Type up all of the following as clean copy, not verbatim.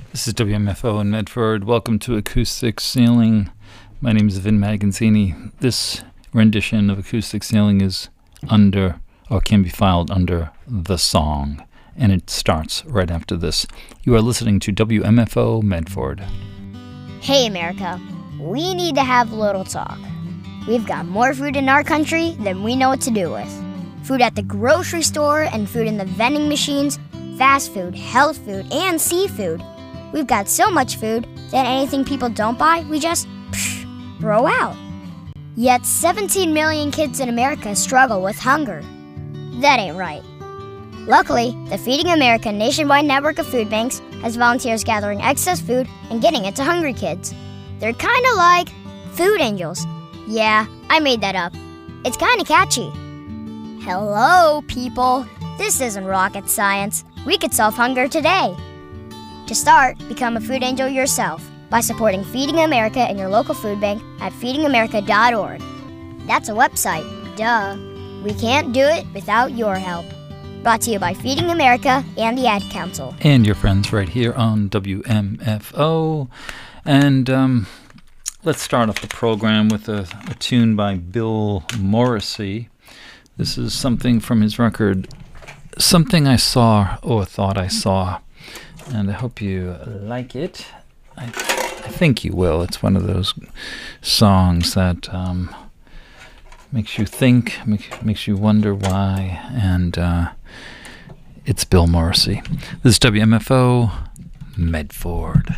This is WMFO in Medford. Welcome to Acoustic Ceiling. My name is Vin Magazzini. This rendition of Acoustic Ceiling is under, or can be filed under, The Song, and it starts right after this. You are listening to WMFO Medford. Hey America, we need to have a little talk. We've got more food in our country than we know what to do with. Food at the grocery store and food in the vending machines, fast food, health food, and seafood. We've got so much food that anything people don't buy, we just throw out. Yet 17 million kids in America struggle with hunger. That ain't right. Luckily, the Feeding America nationwide network of food banks has volunteers gathering excess food and getting it to hungry kids. They're kind of like food angels. Yeah, I made that up. It's kind of catchy. Hello, people. This isn't rocket science. We could solve hunger today. To start, become a food angel yourself by supporting Feeding America in your local food bank at feedingamerica.org. That's a website, duh. We can't do it without your help. Brought to you by Feeding America and the Ad Council. And your friends right here on WMFO. And let's start off the program with a tune by Bill Morrissey. This is something from his record, Something I Saw or Thought I Saw. And I hope you like it. I think you will. It's one of those songs that makes you think, makes you wonder why. And it's Bill Morrissey. This is WMFO Medford.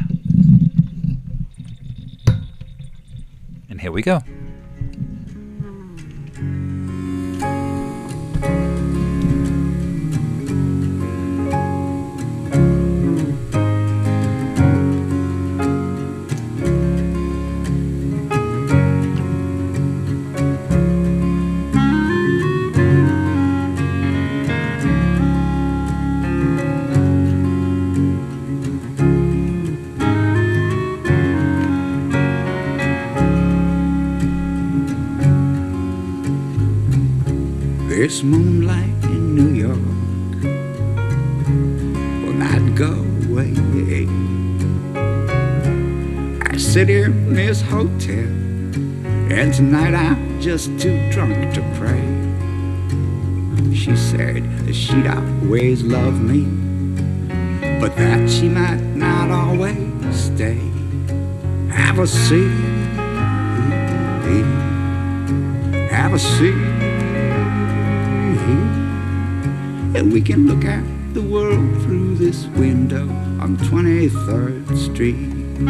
And here we go. This moonlight in New York will not go away. I sit here in this hotel, and tonight I'm just too drunk to pray. She said that she'd always love me, but that she might not always stay. Have a seat, have a seat, and we can look at the world through this window on 23rd Street.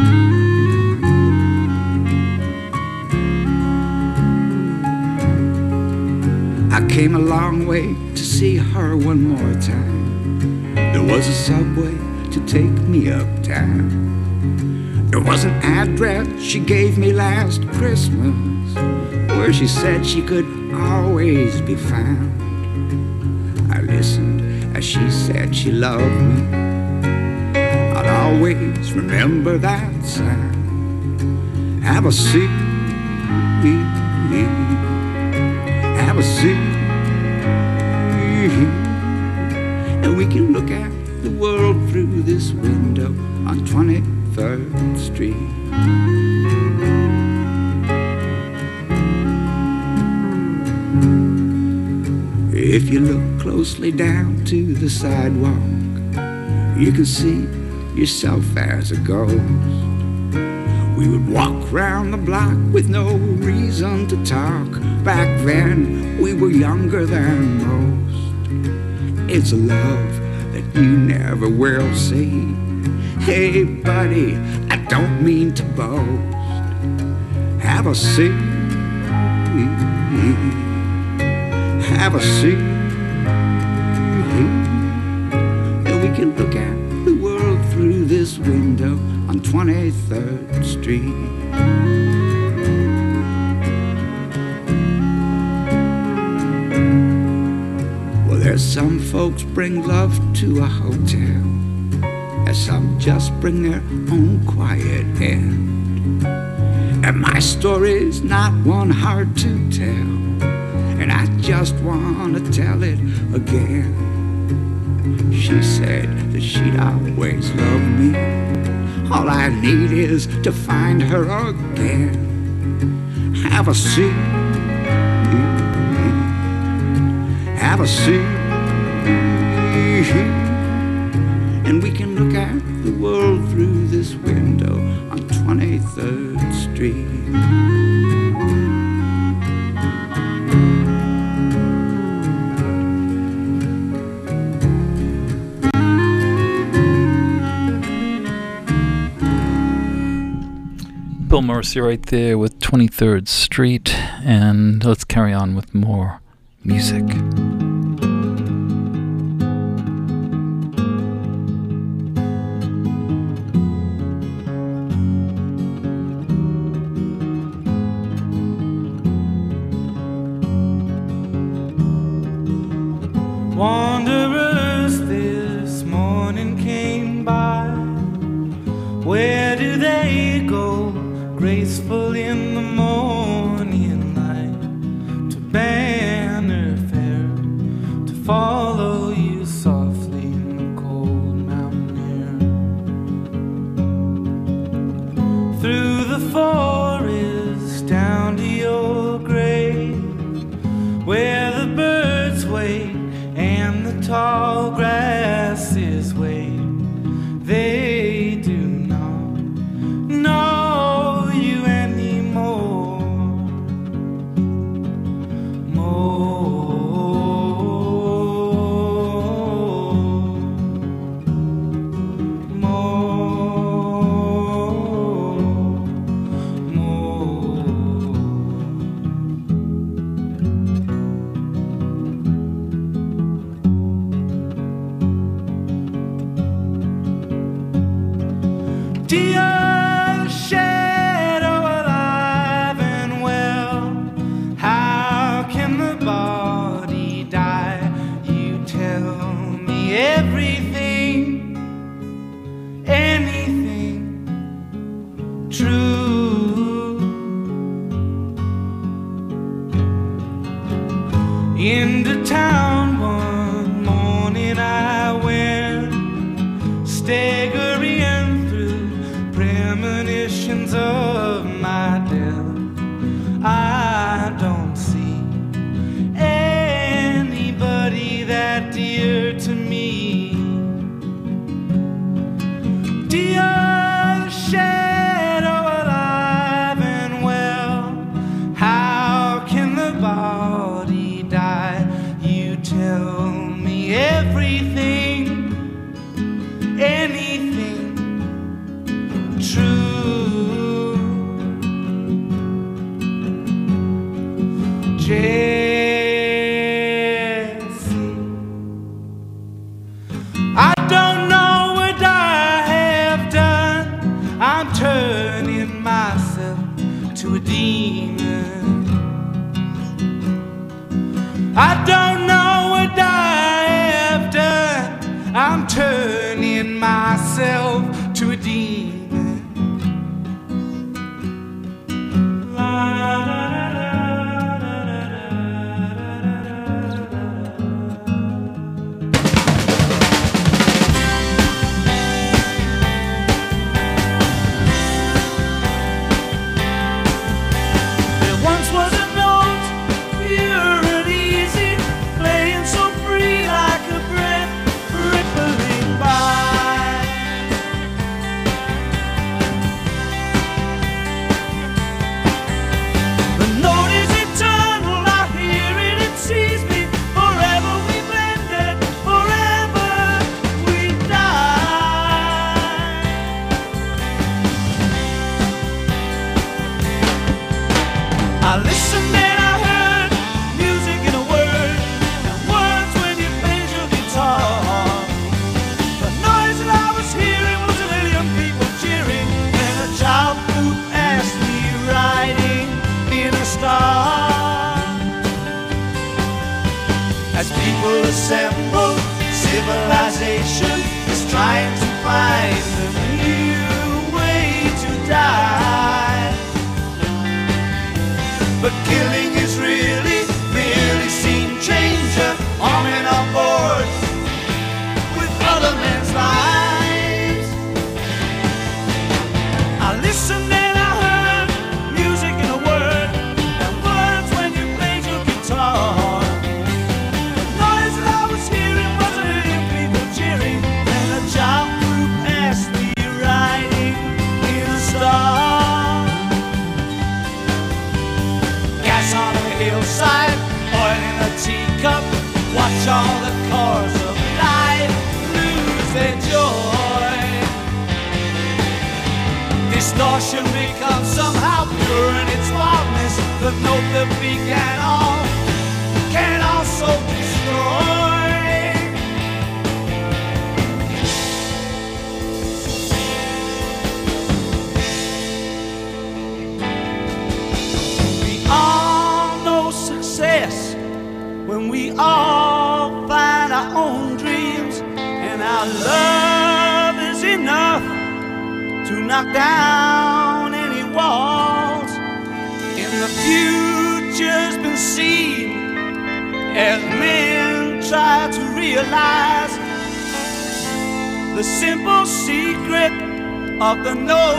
I came a long way to see her one more time. There was a subway to take me uptown. There was an address she gave me last Christmas, where she said she could always be found. I listened as she said she loved me. I'll always remember that sound. Have a seat, have a seat, and we can look at the world through this window on 23rd Street. If you look closely down to the sidewalk, you can see yourself as a ghost. We would walk round the block with no reason to talk. Back then, we were younger than most. It's a love that you never will see. Hey, buddy, I don't mean to boast. Have a seat, have a seat, and we can look at the world through this window on 23rd Street. Well, there's some folks bring love to a hotel, and some just bring their own quiet end. And my story's not one hard to tell, and I just want to tell it again. She said that she'd always love me, All I need is to find her again. Have a seat, have a seat, and we can look at the world through this window on 23rd Street. Bill Morrissey right there with 23rd Street, and let's carry on with more music. Wanderers this morning came by. Where do they go? Graceful in the morning light, to Banner Fair, to follow you softly in the cold mountain air. Through the forest down to your grave, where the birds wait and the tall grasses wave. They do not know you anymore. Dear shadow alive and well, how can the body die? You tell me everything, anything true. Into town one morning I went, staggering through premonitions of my death. I don't see anybody that dear to me. Dear shadow alive and well, how can the body die? You tell me everything, anything true. Jesse, I don't know what I have done. I'm turning myself to a demon. I don't know what I have done. I'm turning myself to a demon. There once was a note, pure and easy, playing so free like a breath rippling by. The note is eternal, I hear it, it sees me. Forever we blended, forever we die. I listened and I heard music in a word, and words when you played your guitar. The noise that I was hearing was a million people cheering, and a child flute asked me riding in a star. As people assemble, civilization is trying to find a new way to die. But killing is really, really scene changer, on and on board with other men's lives. distortion becomes somehow pure in its wildness. The note that began all can also destroy. We all know success when we all find our own dreams, and our love is enough to knock down any walls. And the future's been seen as men try to realize the simple secret of the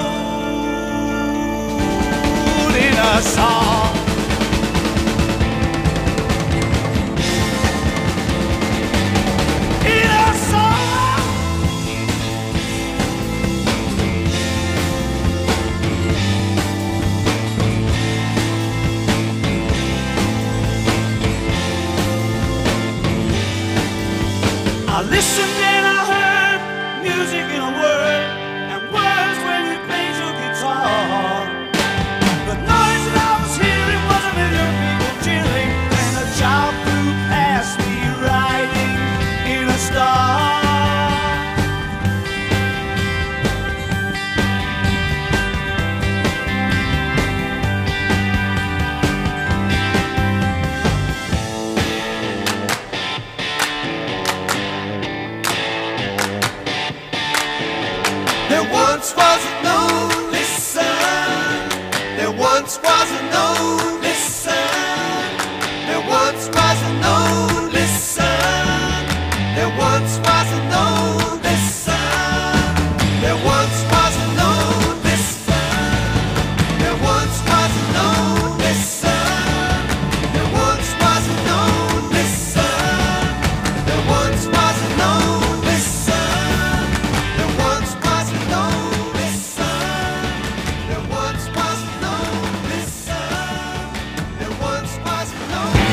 note in a song. In a song. I listened and I heard music in a word, and words when you played your guitar. The noise that I was hearing was a million people cheering, and a child flew past me riding in a star. There once was a lonely sun. There once was a lonely sun. There once was a lonely sun. There once was a lonely sun. There once was a lonely sun. There once was a lonely sun. There once was a lonely sun. There once was a lonely sun. There once was a lonely sun. There once was a lonely sun. There once was a lonely.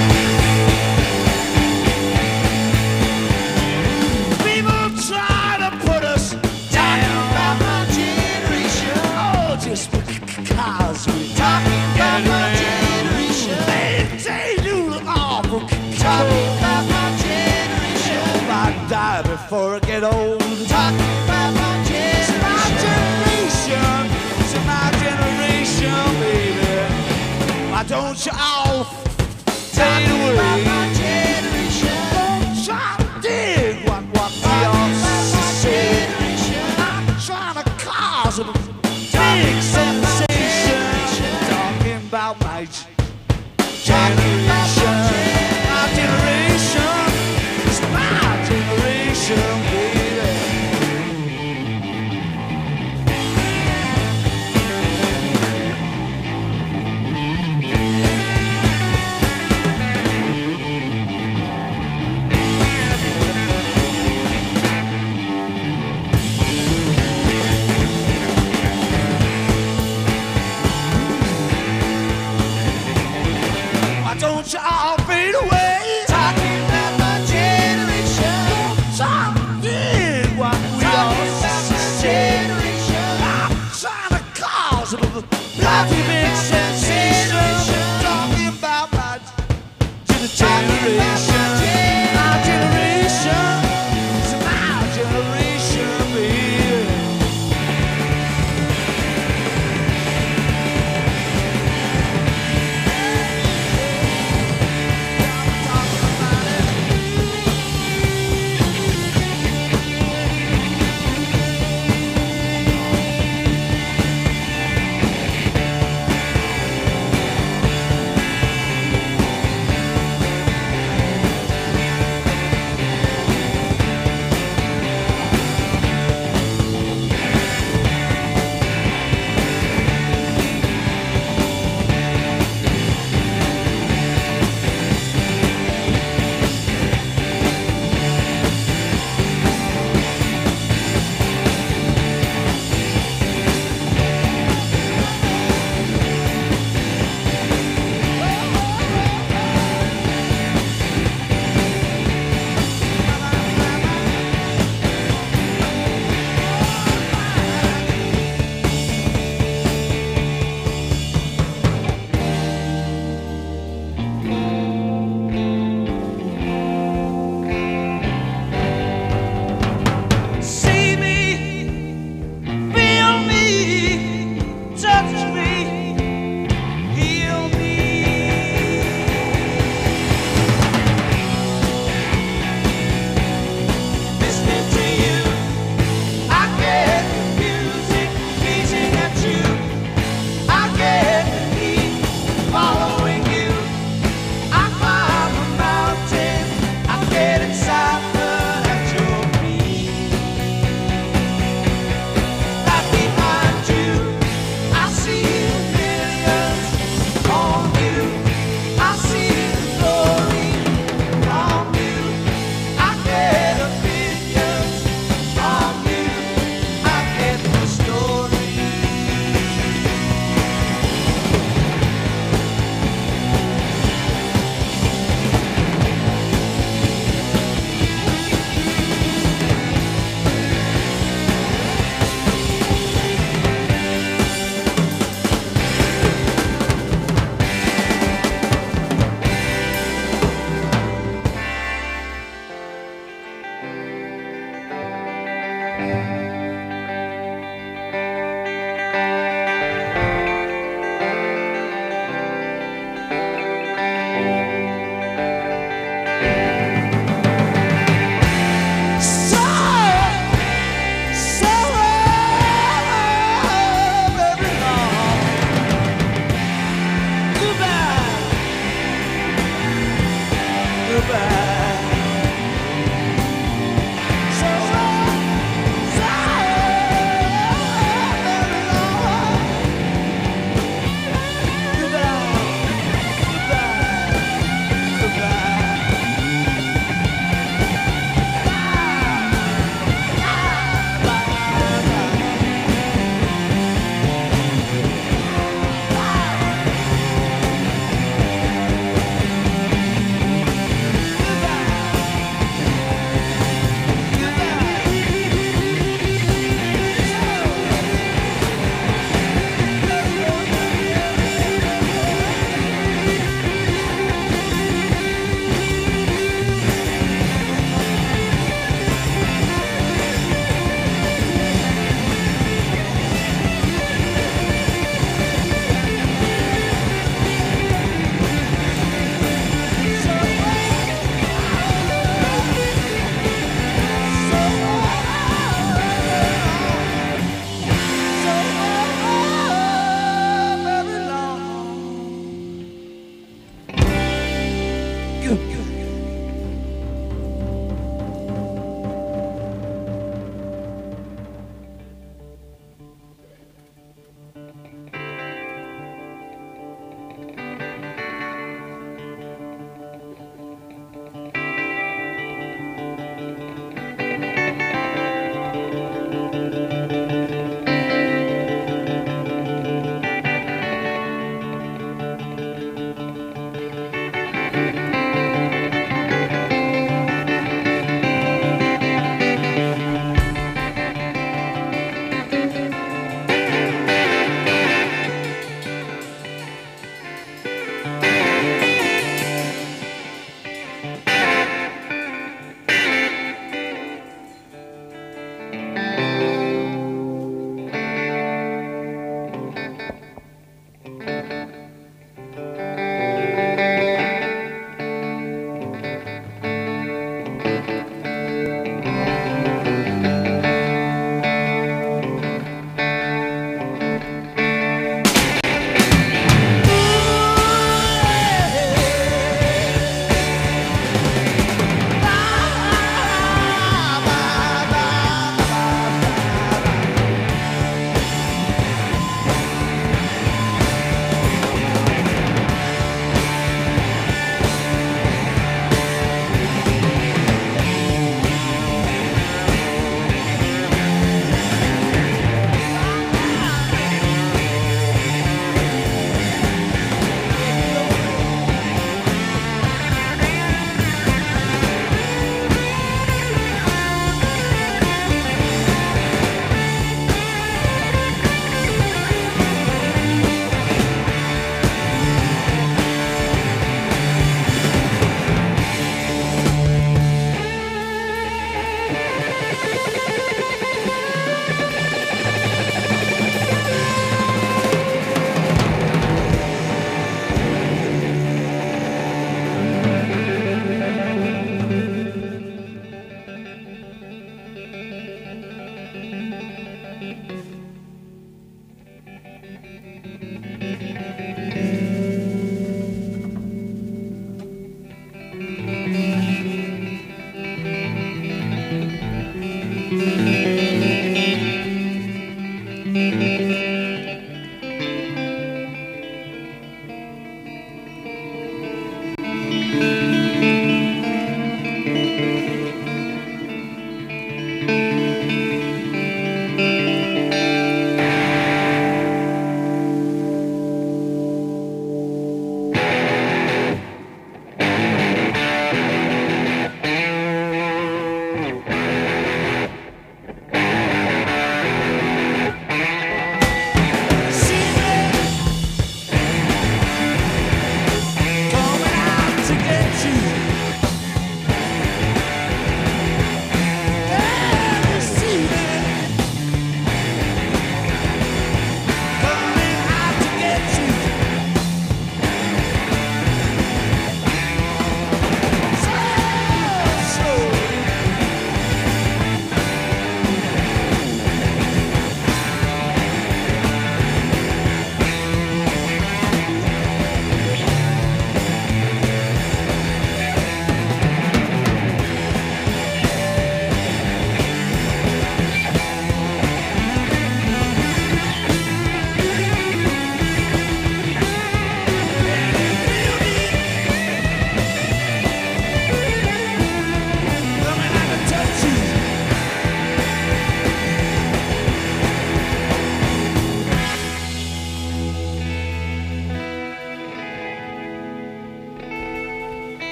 People try to put us down. About my generation. Oh, just because we talking about my generation. They do look awful. Talking about my generation. I die before I get old. Talking about my generation. My generation. It's my generation, baby. Why don't you all fade away? Don't try to dig what we all say. I'm trying to cause a big sensation. Talking about my generation. My generation. It's my generation, baby.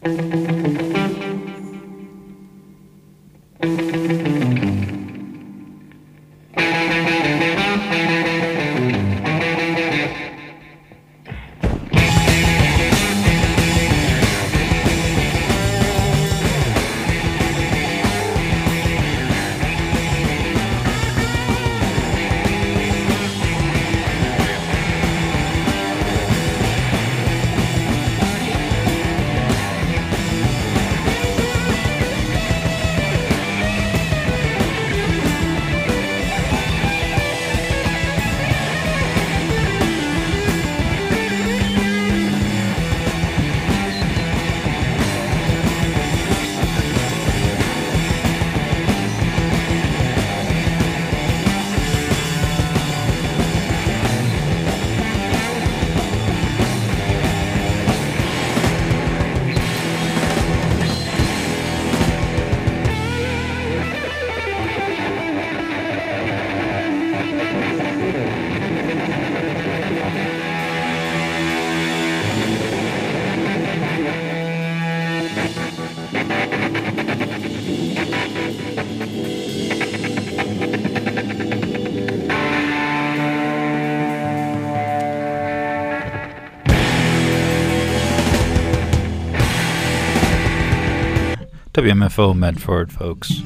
WMFO Medford, folks.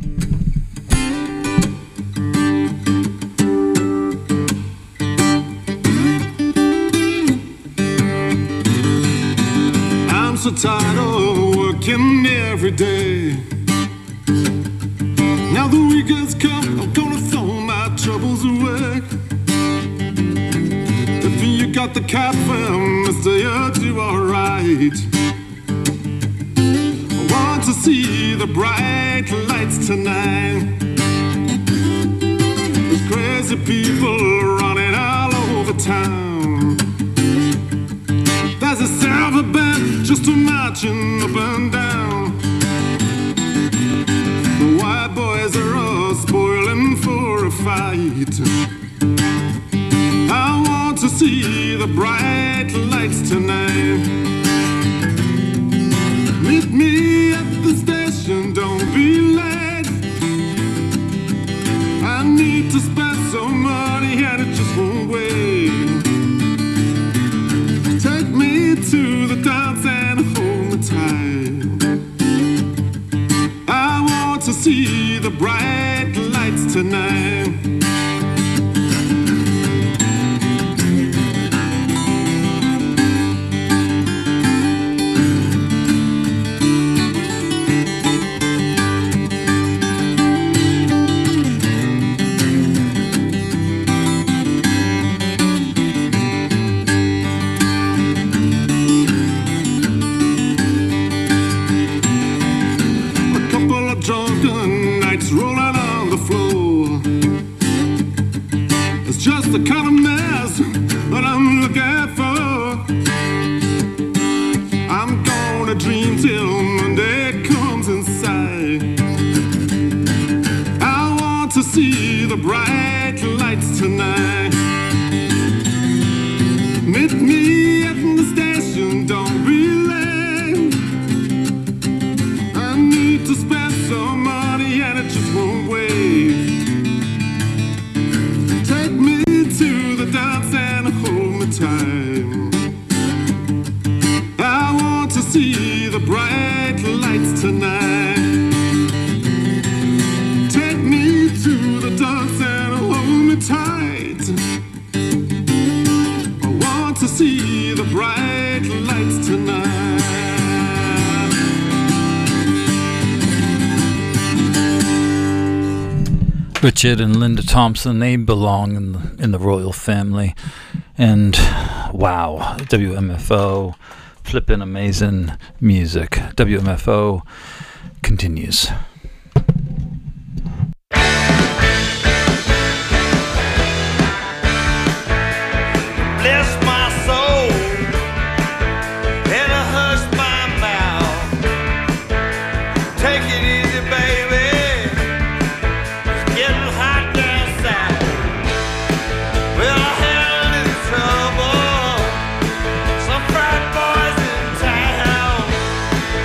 I'm so tired of working every day. Now the weekend's come, I'm gonna throw my troubles away. If you got the cat film, mister, you do alright. To see the bright lights tonight. There's crazy people running all over town. There's a silver band just marching up and down. The white boys are all spoiling for a fight. I want to see the bright lights tonight. Meet me at the station, don't be late. I need to spend some money and it just won't wait. Take me to the dance and hold me tight. I want to see the bright lights tonight. Drunken nights rolling on the floor. It's just the kind of mess that I'm looking for. I'm gonna dream till Monday comes inside. I want to see the bright lights tonight. Meet me at the station, don't be late. I need to spend some money and it just won't wait. Take me to the dance and hold me tight. I want to see the bright lights tonight. Take me to the dance and hold me tight. I want to see the bright lights tonight. Richard and Linda Thompson, they belong in the royal family. And wow, WMFO, flippin' amazing music. WMFO continues. Bless my soul and hush my mouth. Take it easy, baby. It's getting hot down south. Well, I had a little trouble. Some frat boys in town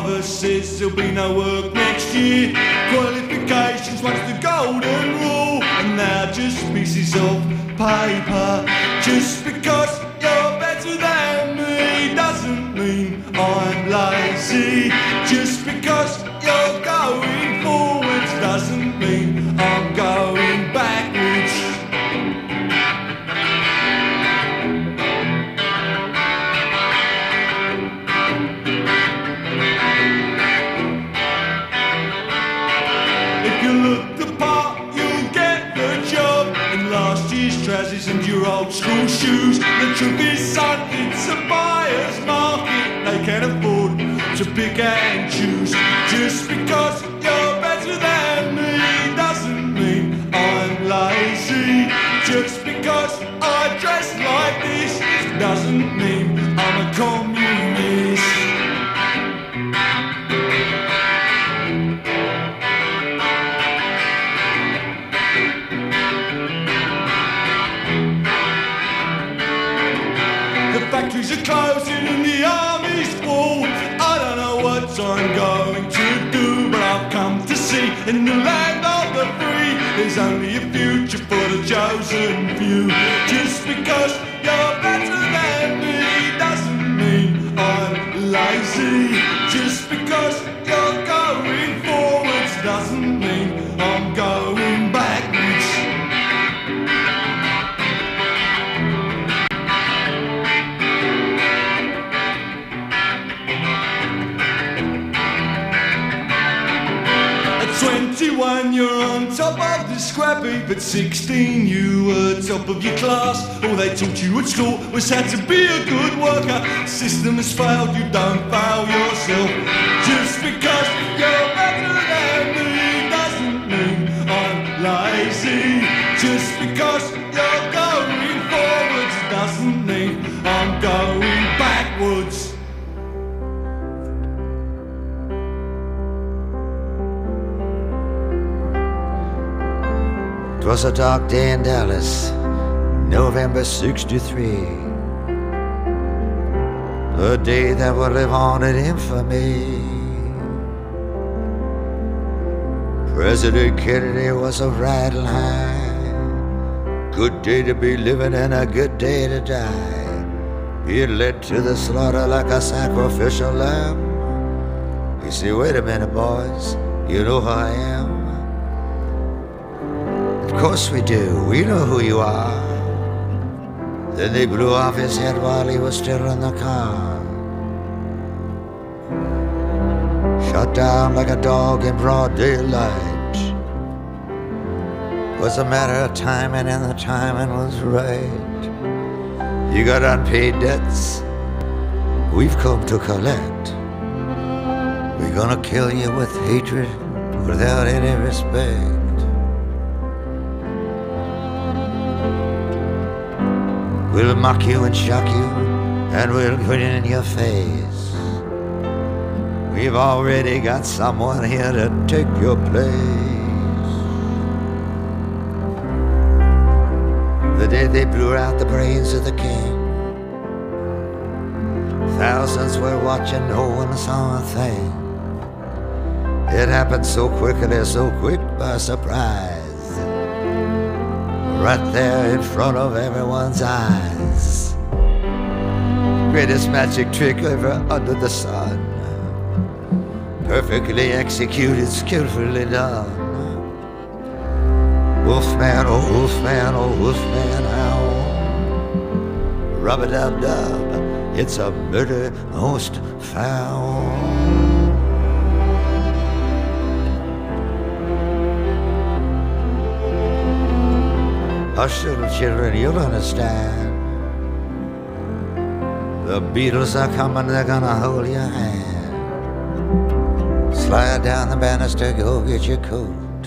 father says there'll be no work next year. Qualifications once the golden rule, and now just pieces of paper. Just because you're better than me doesn't mean I'm lazy. Just because you're going forwards doesn't mean I'm going backwards. If you look the part, you'll get the job. In last year's trousers and your old school shoes. The truth is, son, it's a buyer's market. They can afford to pick and choose. Just because you're better than me doesn't mean I'm lazy. Just because I dress like this doesn't mean I'm a communist. Factories are closing and the army's full. I don't know what I'm going to do, but I've come to see in the land of the free there's only a future for the chosen few. Just because you're better than me doesn't mean I'm lazy. Just because you're going forwards doesn't mean I'm going backwards. At 21 you're on top of the scrap heap. At 16 you were top of your class. All they taught you at school was how to be a good worker. System has failed, you don't fail yourself. Just because you're better than me doesn't mean I'm lazy. Just because you're going forwards doesn't mean I'm going backwards. 'Twas a dark day in Dallas, November '63. A day that would live on in infamy. President Kennedy was a riding high. Good day to be living and a good day to die. Being led to the slaughter like a sacrificial lamb. You see, wait a minute, boys, you know who I am. Of course we do, we know who you are. Then they blew off his head while he was still in the car. Shot down like a dog in broad daylight. Was a matter of timing, and the timing was right. You got unpaid debts, we've come to collect. We're gonna kill you with hatred without any respect. We'll mock you and shock you, and we'll grin in your face. We've already got someone here to take your place. The day they blew out the brains of the king, thousands were watching, no one saw a thing. It happened so quickly, so quick by surprise. Right there in front of everyone's eyes. Greatest magic trick ever under the sun. Perfectly executed, skillfully done. Wolfman, oh wolfman, oh wolfman, owl. Rub-a-dub-dub, it's a murder most foul. Hush, little children, you'll understand. The Beatles are coming, they're gonna hold your hand. Slide down the banister, go get your coat.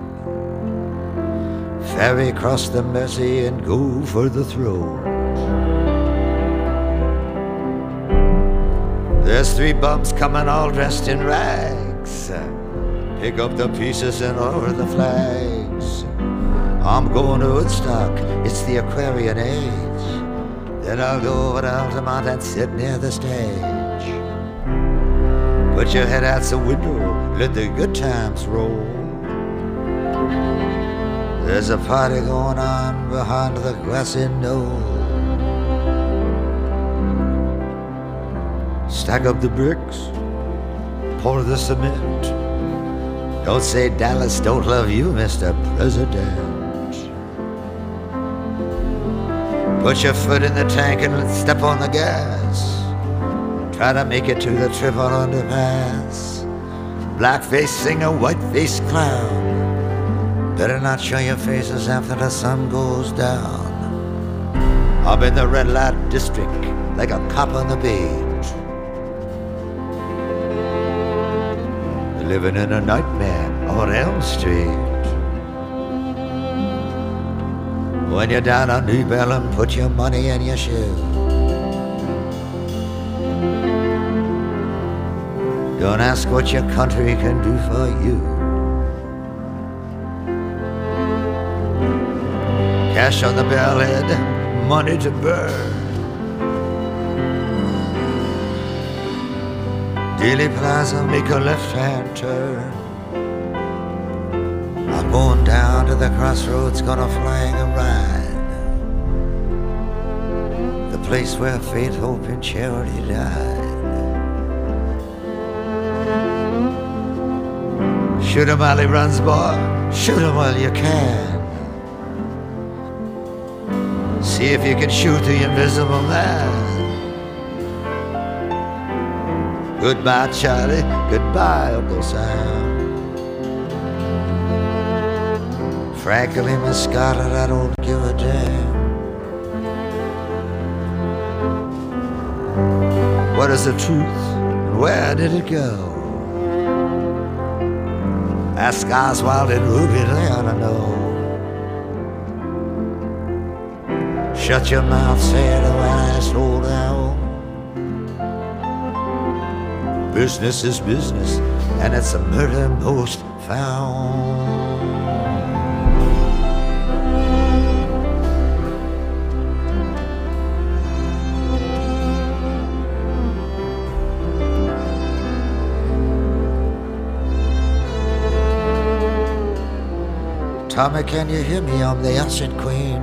Ferry across the Mersey and go for the throat. There's 3 bums coming all dressed in rags. Pick up the pieces and lower the flags. I'm going to Woodstock, it's the Aquarian age. Then I'll go over to Altamont and sit near the stage. Put your head out the window, let the good times roll. There's a party going on behind the grassy knoll. Stack up the bricks, pour the cement. Don't say Dallas don't love you, Mr. President. Put your foot in the tank and let's step on the gas. Try to make it to the triple underpass. Blackface singer, whiteface clown. Better not show your faces after the sun goes down. I'm in the red light district like a cop on the beat. Living in a nightmare on Elm Street. When you're down on New Bellum, put your money in your shoe. Don't ask what your country can do for you. Cash on the bellhead, money to burn. Dealey Plaza, make a left-hand turn. I'm going down to the crossroads, gonna flag a ride. The place where faith, hope, and charity died. Shoot him while he runs, boy. Shoot him while you can. See if you can shoot the invisible man. Goodbye, Charlie. Goodbye, Uncle Sam. Frankly, Miss Scarlett, I don't give a damn. What is the truth? And where did it go? Ask Oswald and Ruby, they ought to know. Shut your mouth, say it when I slow down. Business is business, and it's a murder most found. Tommy, can you hear me? I'm the Ancient Queen.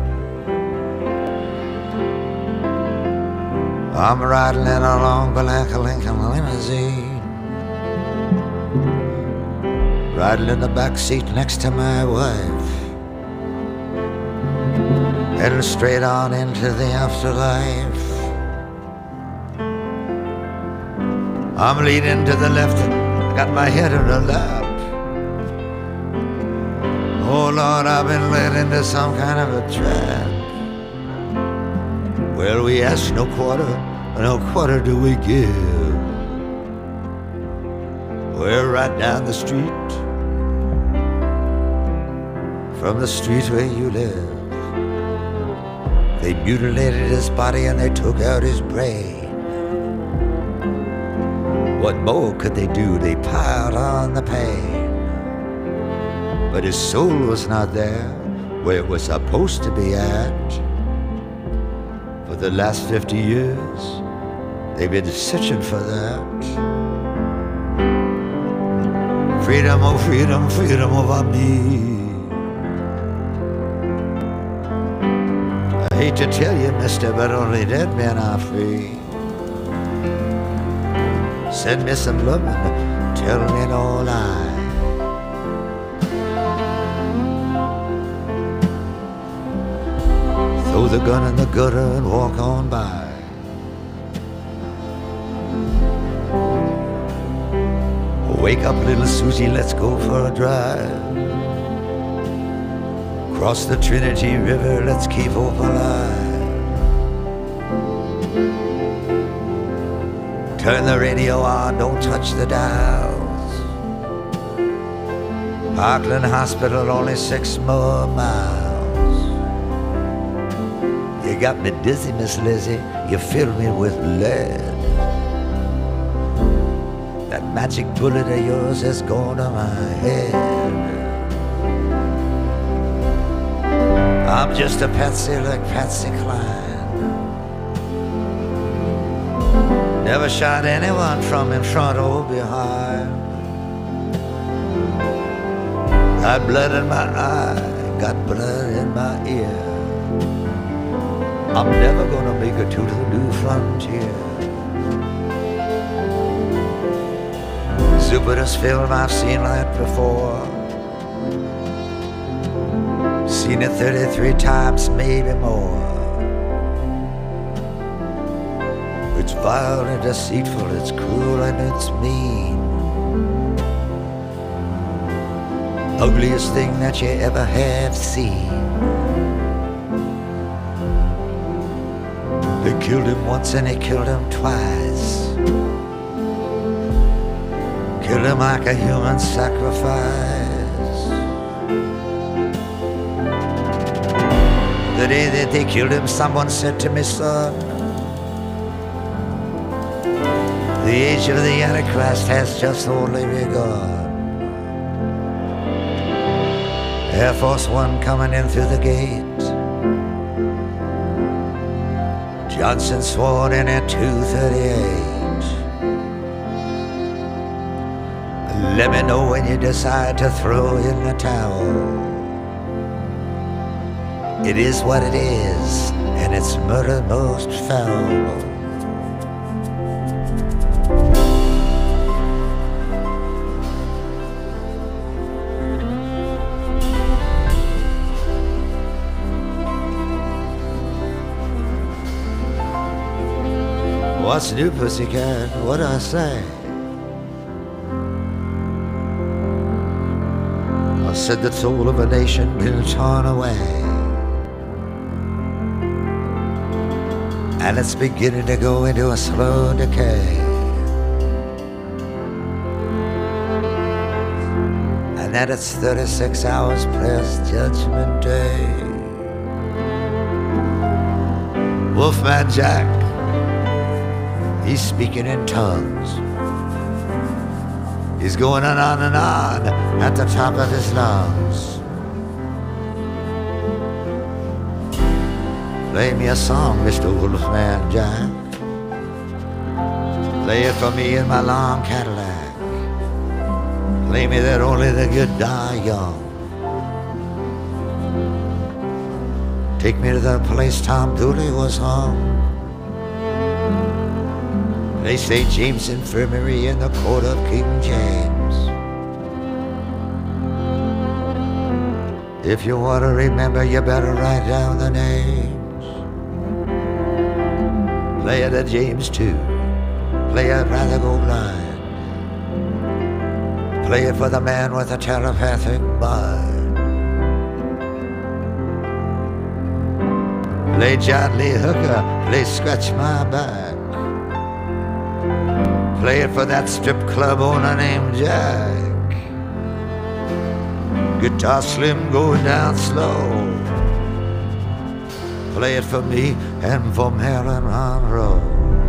I'm riding in a long black Lincoln limousine, riding in the back seat next to my wife, heading straight on into the afterlife. I'm leaning to the left and got my head in her lap. Oh Lord, I've been led into some kind of a trap. Well, we ask no quarter do we give. We're right down the street from the street where you live. They mutilated his body and they took out his brain. What more could they do? They piled on the pain. But his soul was not there where it was supposed to be at. For the last 50 years, they've been searching for that. Freedom, oh freedom, freedom over me. I hate to tell you, mister, but only dead men are free. Send me some loving, tell me no lie. Throw the gun in the gutter and walk on by. Wake up, little Susie, let's go for a drive. Cross the Trinity River, let's keep hope alive. Turn the radio on, don't touch the dials. Parkland Hospital, only 6 more miles. You got me dizzy, Miss Lizzie, you fill me with lead. That magic bullet of yours has gone to my head. I'm just a patsy like Patsy Cline. Never shot anyone from in front or behind. Got blood in my eye, got blood in my ear. I'm never gonna make it to the new frontier. Stupidest film I've seen that before. Seen it 33 times, maybe more. It's vile and deceitful, it's cruel and it's mean. Ugliest thing that you ever have seen. They killed him once and they killed him twice. Killed him like a human sacrifice. The day that they killed him, someone said to me, son, the age of the Antichrist has just only begun. Air Force One coming in through the gate. Johnson sworn in at 2:38. Let me know when you decide to throw in the towel. It is what it is, and it's murder most foul. What's new, pussycat? What do I say? I said the soul of a nation been torn away, and it's beginning to go into a slow decay. And that it's 36 hours past Judgment Day. Wolfman Jack, he's speaking in tongues. He's going on and on at the top of his lungs. Play me a song, Mr. Wolfman Jack. Play it for me in my long Cadillac. Play me that only the good die young. Take me to the place Tom Dooley was hung. They say James Infirmary in the court of King James. If you want to remember, you better write down the names. Play it at James 2. Play it Rather Go Blind. Play it for the man with a telepathic mind. Play John Lee Hooker. Play Scratch My Back. Play it for that strip club owner named Jack. Guitar Slim going down slow. Play it for me and for Marilyn Monroe.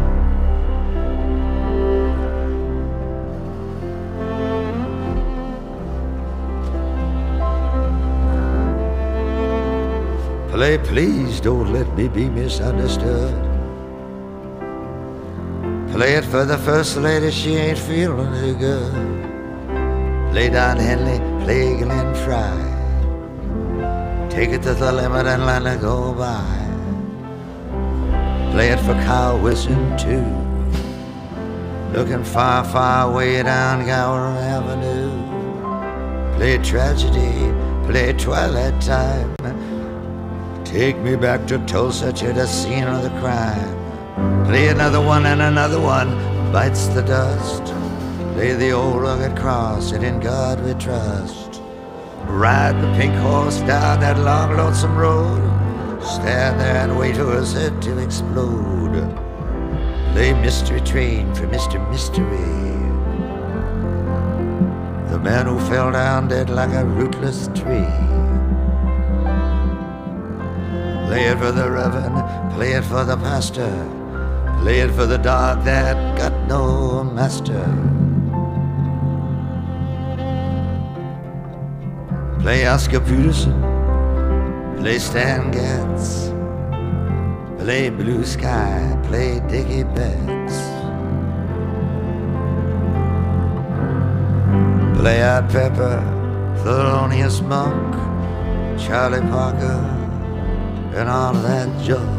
Play Please Don't Let Me Be Misunderstood. Play it for the first lady, she ain't feeling too good. Play Don Henley, play Glenn Fry. Take it to the limit and let it go by. Play it for Kyle Wilson too. Looking far, far way down Gower Avenue. Play Tragedy, play Twilight Time. Take me back to Tulsa to the scene of the crime. Play another one and another one bites the dust. Play the old rugged cross and in God we trust. Ride the pink horse down that long lonesome road. Stand there and wait for his head to explode. Play Mystery Train for Mr. Mystery, the man who fell down dead like a rootless tree. Play it for the reverend, play it for the pastor. Play it for the dog that got no master. Play Oscar Peterson, play Stan Getz. Play Blue Sky, play Dickie Betts. Play Art Pepper, Thelonious Monk, Charlie Parker, and all of that junk.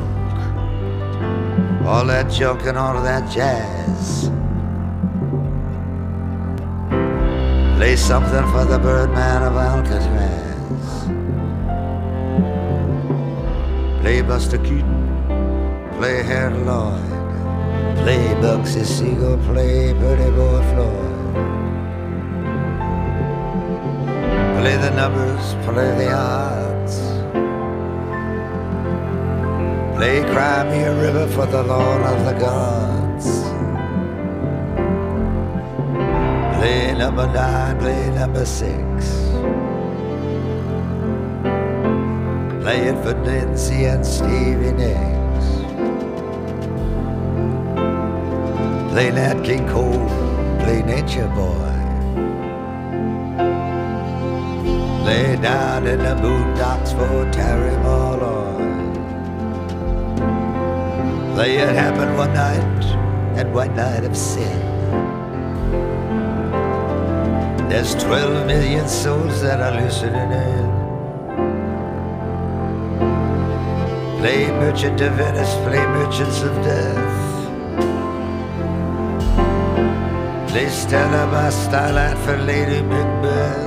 All that junk and all of that jazz. Play something for the Birdman of Alcatraz. Play Buster Keaton, play Harold Lloyd, play Bugsy Siegel, play Pretty Boy Floyd. Play the numbers, play the odds. Play Cry Me a River for the Lord of the Gods. Play number 9, play number 6. Play it for Nancy and Stevie Nicks. Play Nat King Cole, play Nature Boy. Play down in the boondocks for Terry Malloy. Play It Happened One Night and One Night of Sin. There's 12 million souls that are listening in. Play Merchant of Venice, play Merchants of Death. Play Stella by Starlight for Lady Macbeth.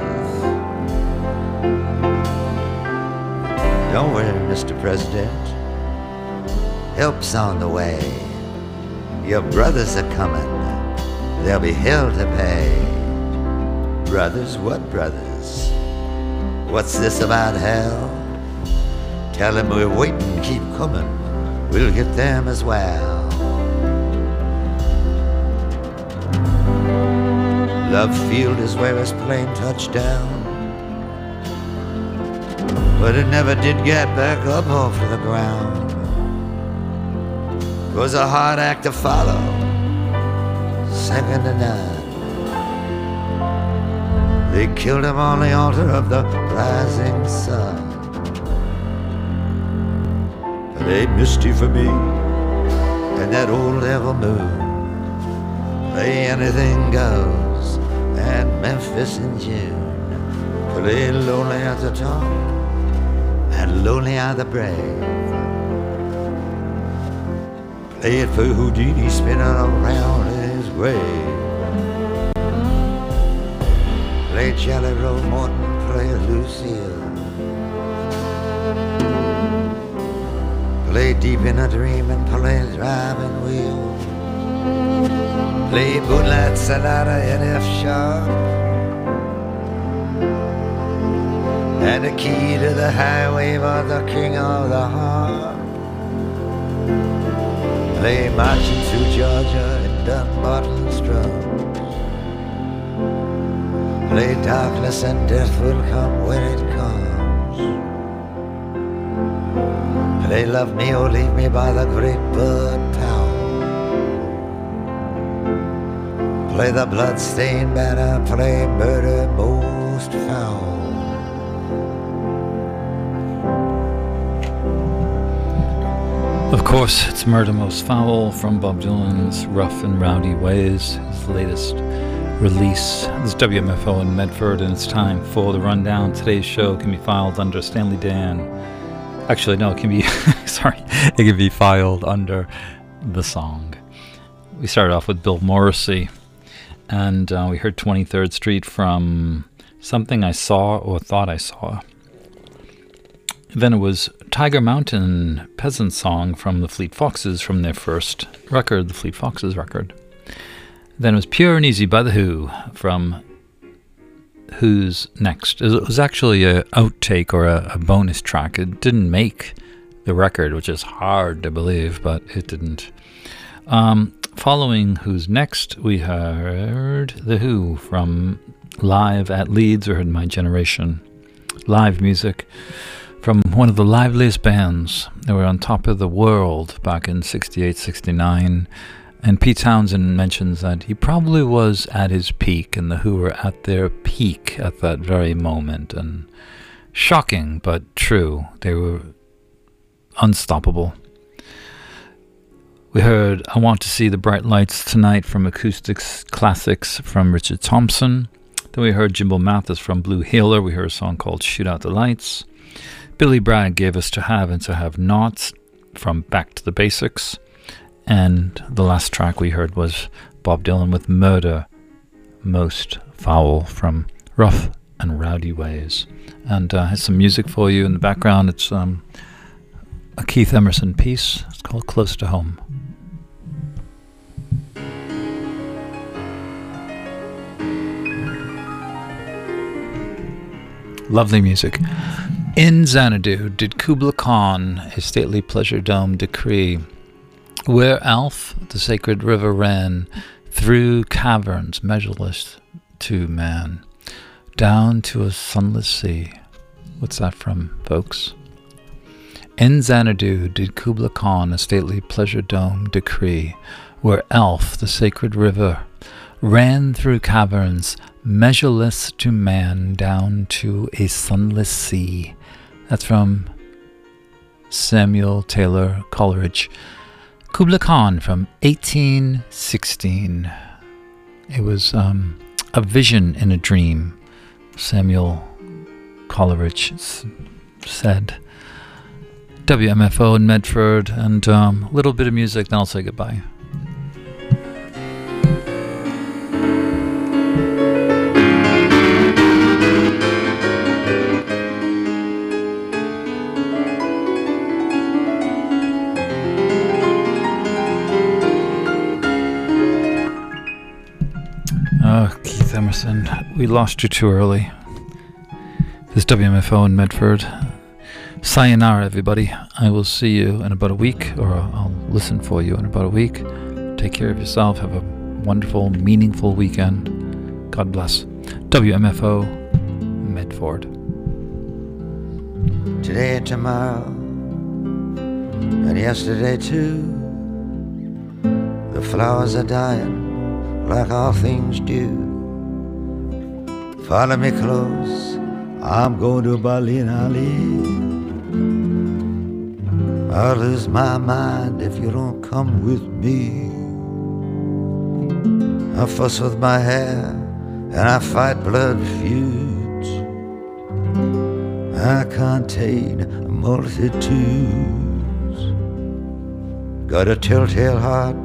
Don't worry, Mr. President, help's on the way. Your brothers are coming, there'll be hell to pay. Brothers, what brothers? What's this about hell? Tell them we're waiting, keep coming, we'll get them as well. Love Field is where his plane touched down, but it never did get back up off the ground. It was a hard act to follow, second to none. They killed him on the altar of the rising sun. Play Misty for me and that old devil moon. Play Anything Goes and Memphis in June. Play Lonely at the Top and Lonely Are the Brave. Play it for Houdini spinning around in his grave. Play Jelly Roll Morton, play Lucille. Play Deep in a Dream and play Driving Wheel. Play Moonlight Sonata in F sharp and the key to the highway for the king of the harp. Play Marching Through Georgia in Dunbarton's drums. Play Darkness and Death Will Come When It Comes. Play Love Me or Leave Me by the Great Bud Powell. Play the Bloodstained Banner, play Murder Most Foul. Of course, it's Murder Most Foul from Bob Dylan's Rough and Rowdy Ways, his latest release. This is WMFO in Medford, and it's time for the rundown. Today's show can be filed under Stanley Dan. Actually, no, it can be, sorry, it can be filed under the song. We started off with Bill Morrissey, and we heard 23rd Street from Something I Saw or Thought I Saw. Then it was Tiger Mountain Peasant Song from the Fleet Foxes from their first record, the Fleet Foxes record. Then it was Pure and Easy by The Who from Who's Next. It was actually an outtake or a bonus track. It didn't make the record, which is hard to believe, but it didn't. Following Who's Next, we heard The Who from Live at Leeds, or heard My Generation. Live music from one of the liveliest bands. They were on top of the world back in 68, 69. And Pete Townsend mentions that he probably was at his peak, and The Who were at their peak at that very moment. And shocking, but true. They were unstoppable. We heard I Want to See the Bright Lights Tonight from Acoustics Classics from Richard Thompson. Then we heard Jimbo Mathis from Blue Heeler. We heard a song called Shoot Out the Lights. Billy Bragg gave us To Have and To Have Nots from Back to the Basics. And the last track we heard was Bob Dylan with Murder Most Foul from Rough and Rowdy Ways. And has some music for you in the background. It's a Keith Emerson piece. It's called Close to Home. Lovely music. In Xanadu did Kubla Khan his stately pleasure dome decree, where Alf, the sacred river, ran through caverns measureless to man, down to a sunless sea. What's that from, folks? In Xanadu did Kubla Khan a stately pleasure dome decree, where Alf, the sacred river, ran through caverns measureless to man, down to a sunless sea. That's from Samuel Taylor Coleridge. Kubla Khan from 1816. It was a vision in a dream, Samuel Coleridge said. WMFO in Medford, and a little bit of music, then I'll say goodbye. Keith Emerson, we lost you too early. This is WMFO in Medford. Sayonara, everybody. I will see you in about a week, or I'll listen for you in about a week. Take care of yourself. Have a wonderful, meaningful weekend. God bless. WMFO, Medford. Today and tomorrow, and yesterday too, the flowers are dying like all things do. Follow me close, I'm going to Berlin, Ali. I'll lose my mind if you don't come with me. I fuss with my hair and I fight blood feuds. I contain multitudes. Got a telltale heart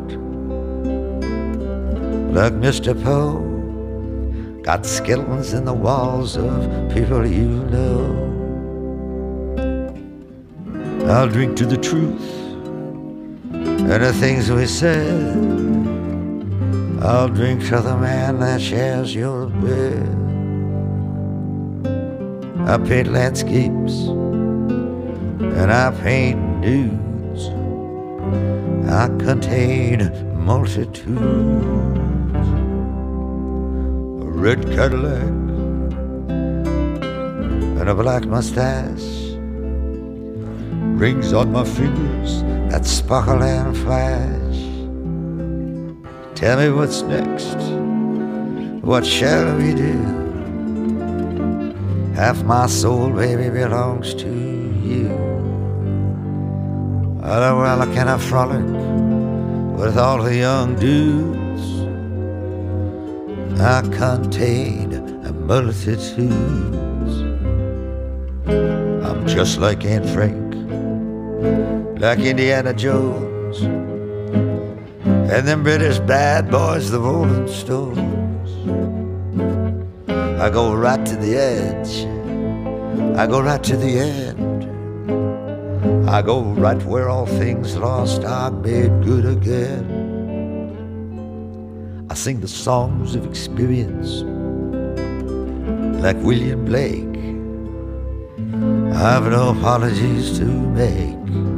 like Mr. Poe. Got skeletons in the walls of people you know. I'll drink to the truth and the things we said. I'll drink to the man that shares your bed. I paint landscapes and I paint nudes. I contain multitudes. A red Cadillac and a black mustache, rings on my fingers that sparkle and flash. Tell me what's next, what shall we do? Half my soul, baby, belongs to you. Oh, well, can I frolic with all the young dudes? I contain multitudes. I'm just like Anne Frank, like Indiana Jones, and them British bad boys, the Rolling Stones. I go right to the edge, I go right to the end, I go right where all things lost are made good again. I sing the songs of experience like William Blake. I've no apologies to make.